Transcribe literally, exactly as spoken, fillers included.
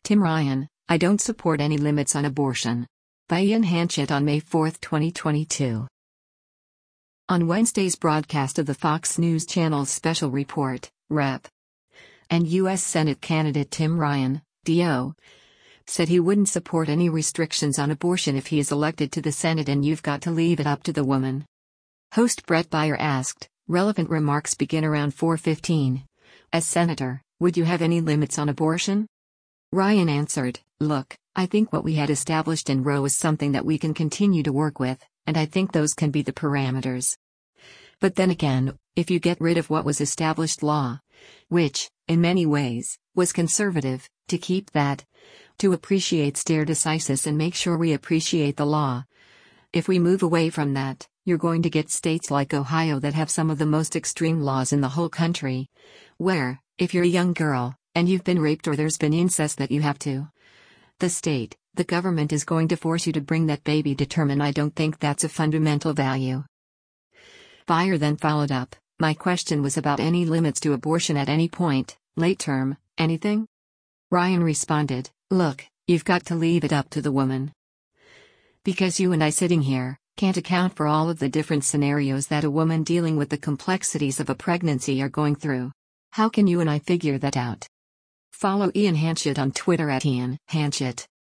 Tim Ryan, I don't support any limits on abortion. By Ian Hanchett on May fourth, twenty twenty-two. On Wednesday's broadcast of the Fox News Channel's special report, Representative and U S Senate candidate Tim Ryan, D O, said he wouldn't support any restrictions on abortion if he is elected to the Senate, and you've got to leave it up to the woman. Host Brett Baier asked, relevant remarks begin around four fifteen. As senator, would you have any limits on abortion? Ryan answered, look, I think what we had established in Roe is something that we can continue to work with, and I think those can be the parameters. But then again, if you get rid of what was established law, which, in many ways, was conservative, to keep that, to appreciate stare decisis and make sure we appreciate the law. If we move away from that, you're going to get states like Ohio that have some of the most extreme laws in the whole country, where, if you're a young girl, and you've been raped or there's been incest, that you have to, the state, the government is going to force you to bring that baby to term, and I don't think that's a fundamental value. Baier then followed up, my question was about any limits to abortion at any point, late term, anything? Ryan responded, look, you've got to leave it up to the woman. Because you and I sitting here can't account for all of the different scenarios that a woman dealing with the complexities of a pregnancy are going through. How can you and I figure that out? Follow Ian Hanchett on Twitter at Ian Hanchett.